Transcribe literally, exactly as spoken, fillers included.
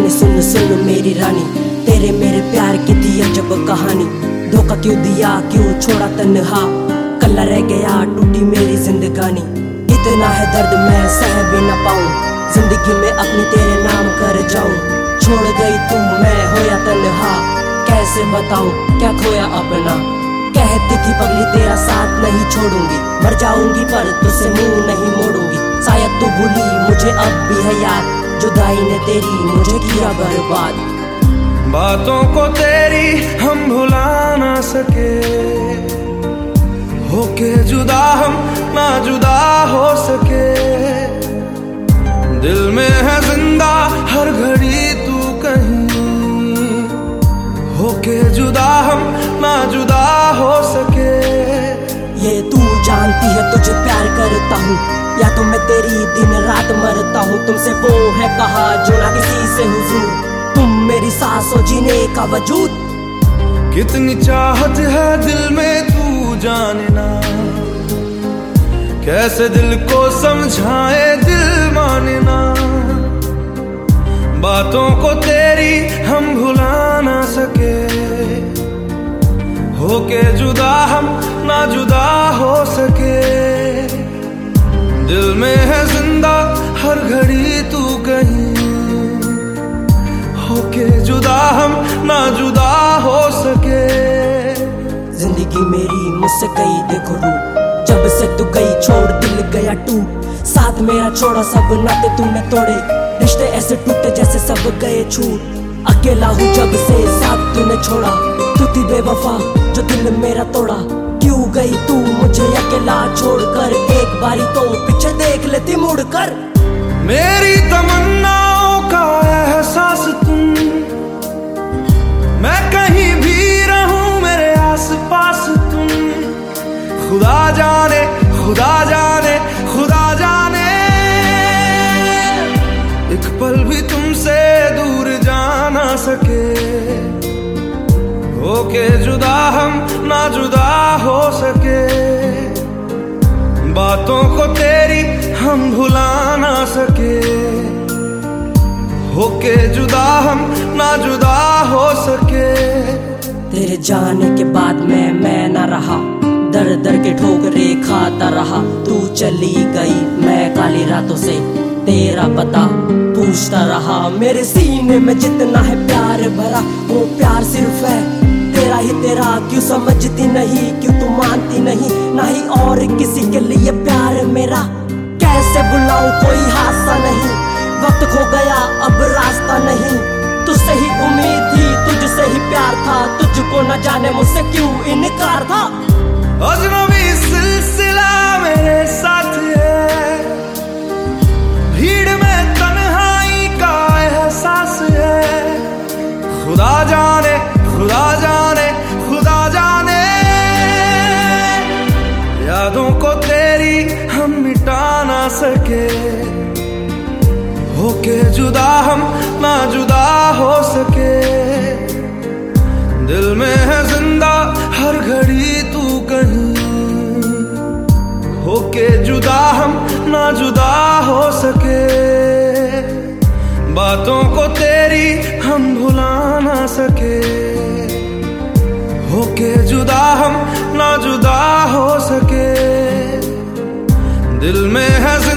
जाने सुन सुन मेरी रानी, तेरे मेरे प्यार की थी अजब कहानी। धोखा क्यों दिया, क्यों छोड़ा तन्हा, कल्ला रह गया टूटी मेरी जिंदगानी। इतना है दर्द मैं सह भी न पाऊं, जिंदगी में अपनी तेरे नाम कर जाऊं। छोड़ गई तू मैं होया तन्हा, कैसे बताऊं क्या खोया अपना। कहती थी पगली तेरा साथ नहीं छोड़ूंगी, मर जाऊंगी पर तुझसे मुंह नहीं मोड़ूंगी। शायद तू भूली मुझे अब भी है याद, जुदाई ने तेरी मुझे किया बर्बाद। बातों को तेरी हम भुला ना सके, होके जुदा हम ना जुदा हो सके। दिल में है जिंदा हर घड़ी तू कहीं, होके जुदा हम ना जुदा हो सके। ये तू जानती है तुझे प्यार करता हूँ, या तो मैं तेरी दिन रात मरता हूँ। तुमसे वो है कहा जो ना किसी से हुजूर, तुम मेरी सांस हो जीने का वजूद। कितनी चाहत है दिल में तू जाने ना, कैसे दिल को समझाए दिल माने ना। बातों को तेरी हम भुला ना सके, होके जुदा हम ना जुदा हो सके। दिल में है जिंदा हर घड़ी तू कहीं, होके जुदा हम ना जुदा हो सके। जिंदगी मेरी मुझसे गई देखो रूप, जब से तू गई छोड़ दिल गया टूट। साथ मेरा छोड़ा सब नाते तूने तोड़े, रिश्ते ऐसे टूटे जैसे सब गए छूट। अकेला हूँ जब से साथ तूने छोड़ा, तू थी बेवफा जो दिल मेरा तोड़ा। क्यों गई तू मुझे अकेला छोड़कर, एक बारी तो पीछे देख लेती मुड़कर। मेरी तमन्नाओं का एहसास तुम, मैं कहीं भी रहूं मेरे आस पास तुम। खुदा जाने खुदा जाने खुदा जाने, एक पल भी तुमसे दूर जा ना सके। होके जुदा हम ना जुदा हो सके, बातों को तेरी हम भुला ना सके। होके जुदा हम ना जुदा हो सके। तेरे जाने के बाद मैं मैं ना रहा, दर दर के ठोकरे खाता रहा। तू चली गई मैं काली रातों से तेरा पता पूछता रहा। मेरे सीने में जितना है प्यार भरा, वो प्यार सिर्फ है तेरा ही तेरा। क्यों समझती नहीं, क्यों तू मानती नहीं, ना ही और किसी के लिए प्यार मेरा। कैसे बुलाऊं कोई हादसा नहीं, वक्त खो गया अब रास्ता नहीं। तुझसे ही उम्मीद थी, तुझसे ही प्यार था, तुझको न जाने मुझसे क्यों इनकार था। अजनबी सिलसिला मेरे साथ है, भीड़ में तन्हाई का एहसास है। खुदा जाने खुदा जाने खुदा जाने, यादों को तेरी हम मिटा ना सके। होके जुदा हम ना जुदा हो सके। दिल में है जिंदा हर घड़ी तू कहीं, होके जुदा हम ना जुदा हो सके। बातों को तेरी हम भुला ना सके, होके जुदा हम ना जुदा हो सके। दिल में है